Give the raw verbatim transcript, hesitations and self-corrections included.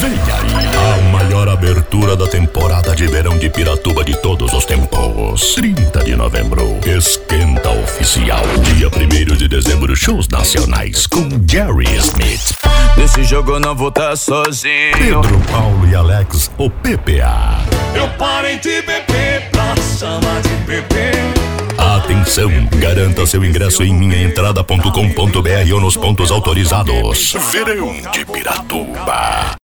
Vem aí, a maior abertura da temporada de verão de Piratuba de todos os tempos. trinta de novembro, Esquenta Oficial. Dia primeiro de dezembro, shows nacionais com Jerry Smith. Nesse jogo eu não vou estar sozinho. Pedro, Paulo e Alex, o P P A. Eu parei de beber pra chamar de bebê. Atenção, garanta seu ingresso em minha entrada ponto com ponto br ou nos pontos autorizados. Verão de Piratuba.